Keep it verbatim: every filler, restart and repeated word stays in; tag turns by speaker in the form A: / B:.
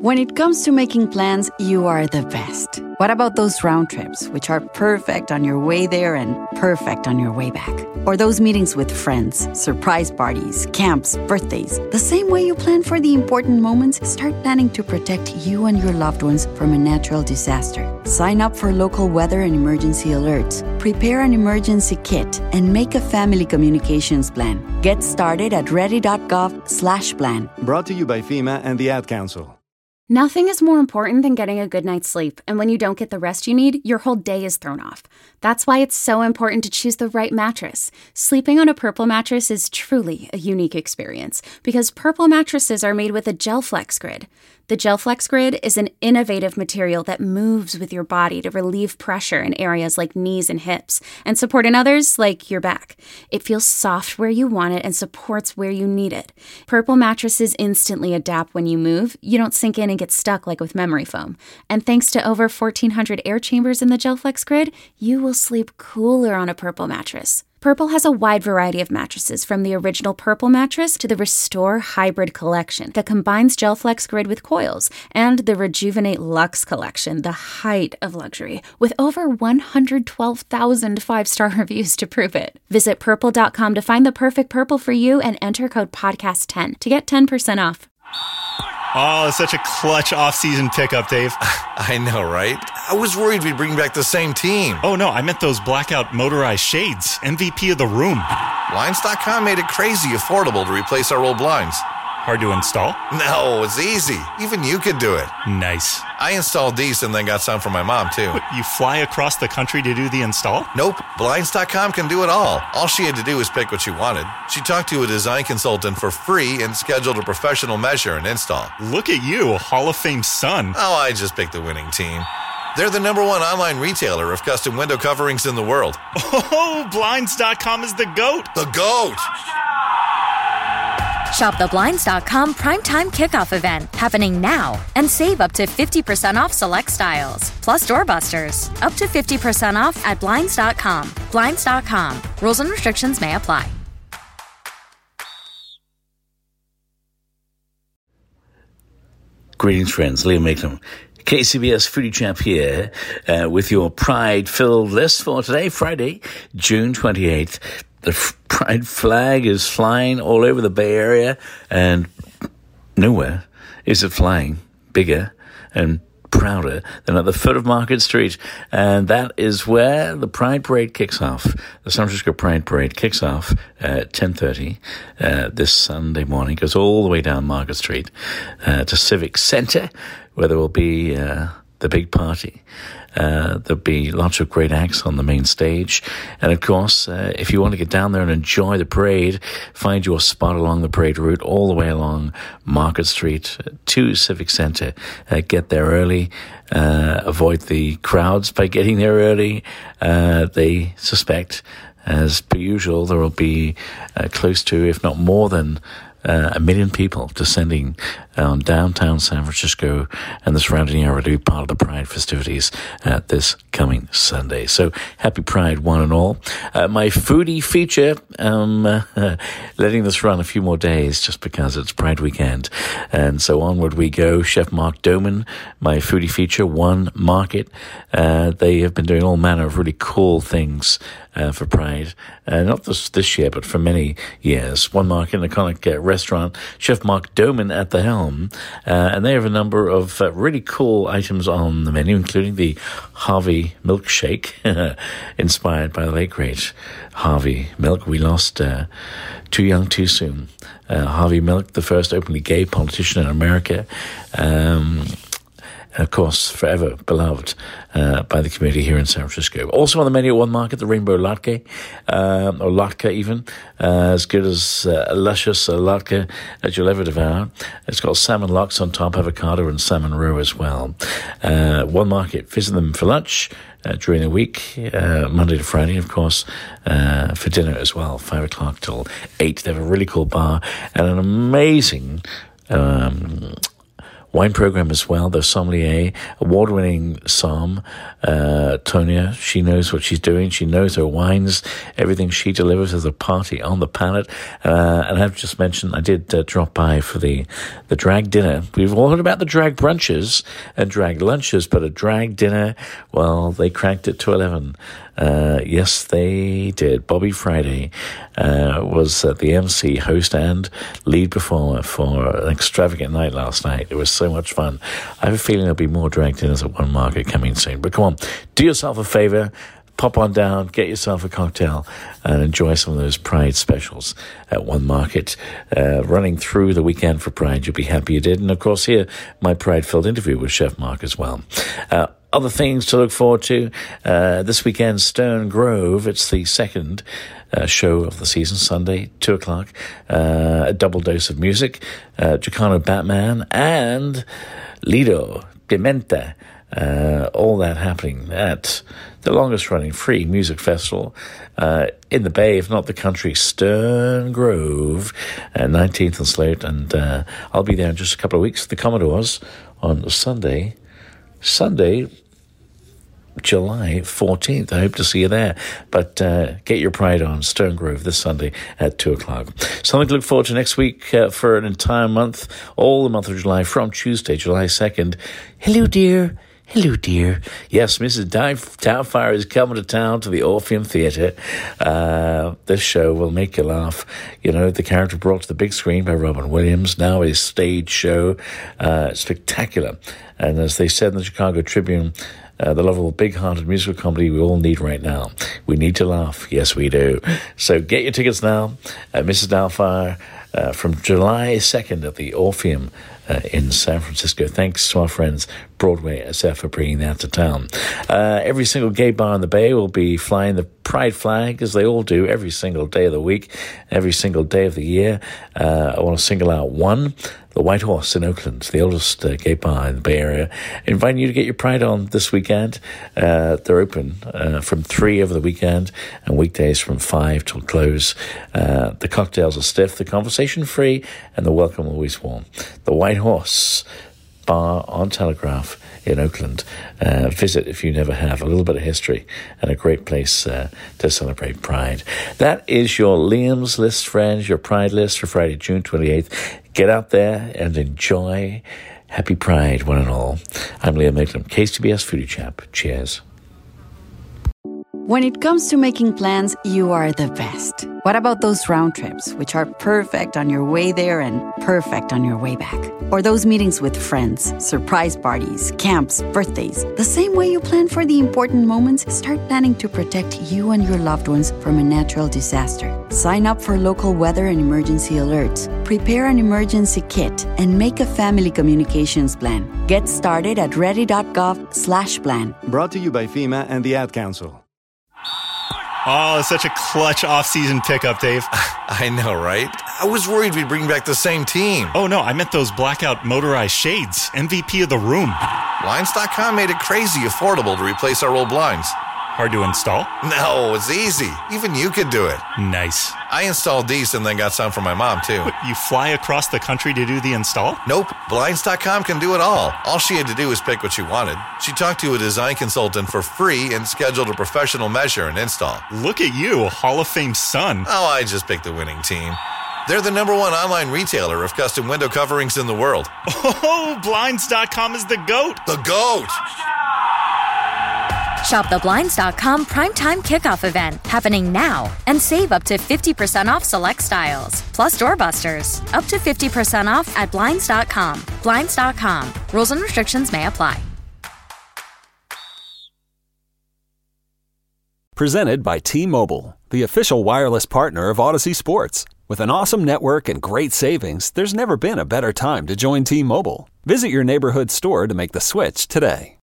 A: When it comes to making plans, you are the best. What about those round trips, which are perfect on your way there and perfect on your way back? Or those meetings with friends, surprise parties, camps, birthdays. The same way you plan for the important moments, start planning to protect you and your loved ones from a natural disaster. Sign up for local weather and emergency alerts. Prepare an emergency kit and make a family communications plan. Get started at ready.gov slash plan.
B: Brought to you by FEMA and the Ad Council.
C: Nothing is more important than getting a good night's sleep, and when you don't get the rest you need, your whole day is thrown off. That's why it's so important to choose the right mattress. Sleeping on a Purple mattress is truly a unique experience, because Purple mattresses are made with a GelFlex Grid. The GelFlex Grid is an innovative material that moves with your body to relieve pressure in areas like knees and hips, and support in others like your back. It feels soft where you want it and supports where you need it. Purple mattresses instantly adapt when you move. You don't sink in and get stuck like with memory foam. And thanks to over fourteen hundred air chambers in the GelFlex Grid, you will sleep cooler on a Purple mattress. Purple has a wide variety of mattresses, from the original Purple mattress to the Restore Hybrid collection that combines GelFlex Grid with coils, and the Rejuvenate Luxe collection, the height of luxury, with over one hundred twelve thousand five-star reviews to prove it. Visit purple dot com to find the perfect Purple for you and enter code podcast ten to get ten percent off.
D: Oh, such a clutch off-season pickup, Dave.
E: I know, right? I was worried we'd bring back the same team.
D: Oh, no, I meant those blackout motorized shades. M V P of the room.
E: Blinds dot com made it crazy affordable to replace our old blinds.
D: Hard to install?
E: No, it's easy. Even you could do it.
D: Nice.
E: I installed these and then got some for my mom, too.
D: What, you fly across the country to do the install?
E: Nope. Blinds dot com can do it all. All she had to do was pick what she wanted. She talked to a design consultant for free and scheduled a professional measure and install.
D: Look at you, a Hall of Fame son.
E: Oh, I just picked the winning team. They're the number one online retailer of custom window coverings in the world.
D: Oh, Blinds dot com is the GOAT.
E: The GOAT!
F: Shop the Blinds dot com Primetime Kickoff event happening now and save up to fifty percent off select styles. Plus doorbusters. Up to fifty percent off at Blinds dot com. Blinds dot com. Rules and restrictions may apply.
G: Greetings, friends. Liam Maitland, K C B S Foodie Chap here uh, with your Pride-filled list for today, Friday, June twenty-eighth. The f- Pride flag is flying all over the Bay Area, and nowhere is it flying bigger and prouder than at the foot of Market Street. And that is where the Pride Parade kicks off. The San Francisco Pride Parade kicks off at ten thirty uh, this Sunday morning. Goes all the way down Market Street uh, to Civic Center, where there will be uh, the big party. Uh, there'll be lots of great acts on the main stage. And of course, uh, if you want to get down there and enjoy the parade, find your spot along the parade route all the way along Market Street to Civic Center. Uh, get there early. Uh, avoid the crowds by getting there early. Uh, they suspect, as per usual, there will be uh, close to, if not more than, Uh, a million people descending on downtown San Francisco and the surrounding area to be part of the Pride festivities uh, this coming Sunday. So happy Pride, one and all. Uh, my foodie feature, um, uh, letting this run a few more days just because it's Pride weekend. And so onward we go. Chef Mark Doman, my foodie feature, One Market. Uh, they have been doing all manner of really cool things Uh, for Pride, uh, not this this year, but for many years. One Market, an iconic uh, restaurant, Chef Mark Doman at the helm, uh, and they have a number of uh, really cool items on the menu, including the Harvey milkshake, inspired by the late great Harvey Milk. We lost uh, too young, too soon. Uh, Harvey Milk, the first openly gay politician in America. Um, And, of course, forever beloved uh, by the community here in San Francisco. Also on the menu at One Market, the Rainbow Latke, um, or Latke even, uh, as good as uh, a luscious uh, latke as you'll ever devour. It's got salmon lox on top, avocado and salmon roe as well. Uh, One Market, visit them for lunch uh, during the week, uh, Monday to Friday, of course, uh, for dinner as well, five o'clock till eight. They have a really cool bar and an amazing Um, wine program as well. The sommelier, award-winning som, uh, Tonya. She knows what she's doing. She knows her wines. Everything she delivers is a party on the palate. Uh, and I've just mentioned I did uh, drop by for the the drag dinner. We've all heard about the drag brunches and drag lunches, but a drag dinner, well, they cranked it to eleven. Uh, yes, they did. Bobby Friday uh, was uh, the M C, host, and lead performer for an extravagant night last night. It was so much fun. I have a feeling there'll be more drag dinners at One Market coming soon. But come on, do yourself a favor. Pop on down, get yourself a cocktail, and enjoy some of those Pride specials at One Market. Uh, running through the weekend for Pride, you'll be happy you did. And, of course, here, my Pride-filled interview with Chef Mark as well. Uh, other things to look forward to. Uh, this weekend, Stone Grove. It's the second uh, show of the season, Sunday, two o'clock. Uh, a double dose of music. Uh, Chicano Batman and Lido Dementa. Uh, all that happening at the longest-running free music festival uh, in the Bay, if not the country, Stone Grove, uh, nineteenth and Sloat, and uh, I'll be there in just a couple of weeks. The Commodores on Sunday, Sunday, July fourteenth. I hope to see you there. But uh, get your Pride on, Stone Grove, this Sunday at two o'clock. Something to look forward to next week uh, for an entire month, all the month of July, from Tuesday, July second. Hello, dear. Hello, dear. Yes, Missus Doubtfire is coming to town to the Orpheum Theatre. Uh, this show will make you laugh. You know, the character brought to the big screen by Robin Williams, now a stage show. Uh, spectacular. And as they said in the Chicago Tribune, Uh, the lovable, big-hearted musical comedy we all need right now. We need to laugh. Yes, we do. So get your tickets now at Missus Doubtfire uh, from July second at the Orpheum uh, in San Francisco. Thanks to our friends Broadway S F for bringing that to town. Uh, every single gay bar in the Bay will be flying the Pride flag, as they all do, every single day of the week, every single day of the year. Uh, I want to single out one. The White Horse in Oakland, the oldest uh, gay bar in the Bay Area, inviting you to get your Pride on this weekend. Uh, they're open uh, from three over the weekend and weekdays from five till close. Uh, the cocktails are stiff, the conversation free, and the welcome always warm. The White Horse Bar on Telegraph in Oakland. Uh, visit if you never have. A little bit of history and a great place uh, to celebrate Pride. That is your Liam's List, friends, your Pride list for Friday, June twenty-eighth. Get out there and enjoy. Happy Pride, one and all. I'm Liam Maitland, K C B S Foodie Chap. Cheers.
A: When it comes to making plans, you are the best. What about those round trips, which are perfect on your way there and perfect on your way back? Or those meetings with friends, surprise parties, camps, birthdays. The same way you plan for the important moments, start planning to protect you and your loved ones from a natural disaster. Sign up for local weather and emergency alerts. Prepare an emergency kit and make a family communications plan. Get started at ready.gov slash plan.
B: Brought to you by FEMA and the Ad Council.
D: Oh, such a clutch off-season pickup, Dave.
E: I know, right? I was worried we'd bring back the same team.
D: Oh, no, I meant those blackout motorized shades. M V P of the room.
E: Blinds dot com made it crazy affordable to replace our old blinds.
D: Hard to install?
E: No, it's easy. Even you could do it.
D: Nice.
E: I installed these and then got some for my mom, too.
D: What, you fly across the country to do the install?
E: Nope. Blinds dot com can do it all. All she had to do was pick what she wanted. She talked to a design consultant for free and scheduled a professional measure and install.
D: Look at you, Hall of Fame son.
E: Oh, I just picked the winning team. They're the number one online retailer of custom window coverings in the world.
D: Oh, Blinds dot com is the GOAT.
E: The GOAT!
F: Shop the Blinds dot com Primetime Kickoff event happening now and save up to fifty percent off select styles. Plus doorbusters. Up to fifty percent off at Blinds dot com. Blinds dot com. Rules and restrictions may apply.
H: Presented by T-Mobile, the official wireless partner of Odyssey Sports. With an awesome network and great savings, there's never been a better time to join T-Mobile. Visit your neighborhood store to make the switch today.